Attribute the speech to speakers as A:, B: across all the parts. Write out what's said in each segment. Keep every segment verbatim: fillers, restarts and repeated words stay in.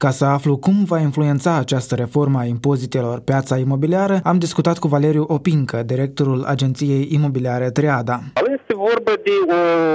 A: Ca să aflu cum va influența această reformă a impozitelor piața imobiliară, am discutat cu Valeriu Opincă, directorul agenției imobiliare Triada.
B: Este vorba de o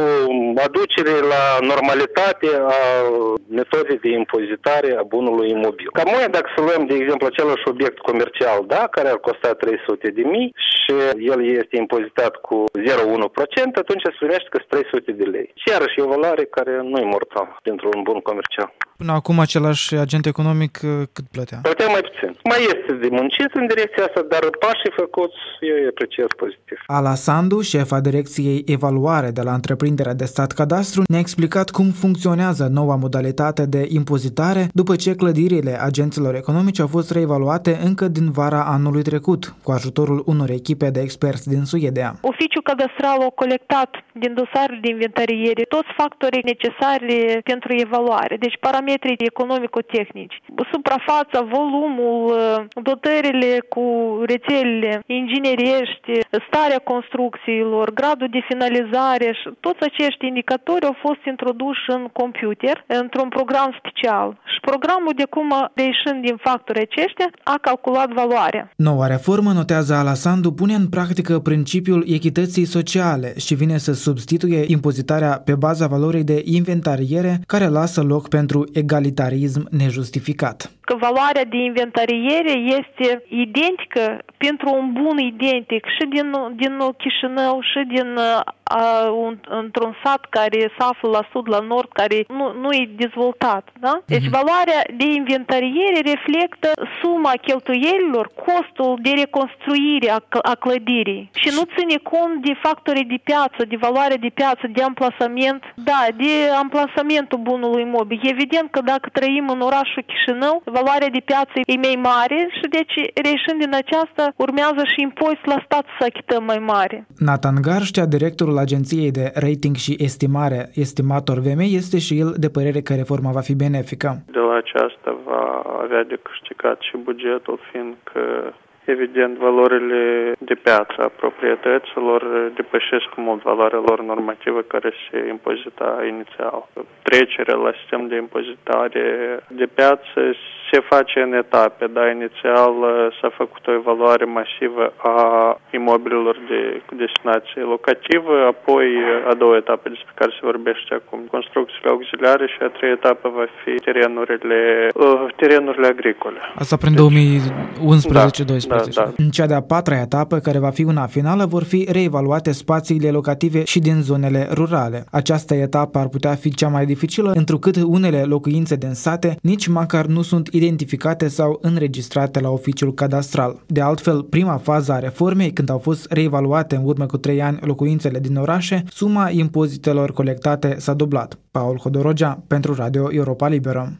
B: aducere la normalitate a metodei de impozitare a bunului imobil. Ca noi, dacă să luăm, de exemplu, același obiect comercial, da, care ar costa trei sute de mii și el este impozitat cu zero virgulă unu la sută, atunci se primește că trei sute de lei. Și iarăși e o valoare care nu e mortală pentru un bun comercial.
A: Până acum același agent economic cât plătea?
B: Plătea mai puțin. Mai este de muncit în direcția asta, dar pașii făcuți eu îi apreciez pozitiv.
A: Ala Sandu, șefa direcției evaluare de la întreprinderea de stat Cadastru, ne-a explicat cum funcționează noua modalitate de impozitare după ce clădirile agenților economici au fost reevaluate încă din vara anului trecut, cu ajutorul unor echipe de experți din Suedia.
C: Oficiul cadastral a colectat din dosarele de inventariere toți factorii necesari pentru evaluare, deci parametrii economico-tehnici, suprafața, volumul, dotările cu rețelele ingineriești, starea construcțiilor, gradul de finalizare și toți acești indicatori au fost introduși în computer, într-un program special. Și programul, de cum reieșind din factorii aceștia, a calculat valoarea.
A: Noua reformă, notează Ala Sandu, pune în practică principiul echității sociale și vine să substituie impozitarea pe baza valorii de inventariere, care lasă loc pentru egalitarism nejustificat.
C: Că valoarea de inventariere este identică pentru un bun identic și din, din Chișinău și din a, un, într-un sat care se află la sud, la nord, care nu, nu e dezvoltat. Da? Deci mm-hmm. valoarea de inventariere reflectă suma cheltuielilor, costul de reconstruire a, a clădirii și nu ține cont de factorii de piață, de valoare de piață, de amplasament, da, de amplasamentul bunului imobil. Evident că dacă trăim în orașul Chișinău, valoarea de piață e mai mare și deci, reieșind din aceasta, urmează și impozit la stat să achităm mai mare.
A: Nathan Garștea, directorul agenției de rating și estimare Estimator V M, este și el de părere că reforma va fi benefică.
D: De la aceasta va avea de câștigat și bugetul, fiindcă evident, valorile de piață a proprietăților depășesc mult valoarea lor normativă care se impozita inițial. Trecerea la sistem de impozitare de piață se face în etape, dar inițial s-a făcut o evaluare masivă a imobililor de destinație locativă, apoi a doua etapă despre care se vorbește acum, construcțiile auxiliare, și a treia etapă va fi terenurile, terenurile agricole.
A: Asta prin două mii unsprezece doisprezece.
D: Da, da.
A: În cea de-a patra etapă, care va fi una finală, vor fi reevaluate spațiile locative și din zonele rurale. Această etapă ar putea fi cea mai dificilă, întrucât unele locuințe din sate nici măcar nu sunt identificate sau înregistrate la oficiul cadastral. De altfel, prima fază a reformei, când au fost reevaluate în urmă cu trei ani locuințele din orașe, suma impozitelor colectate s-a dublat. Paul Hodorogea, pentru Radio Europa Liberă.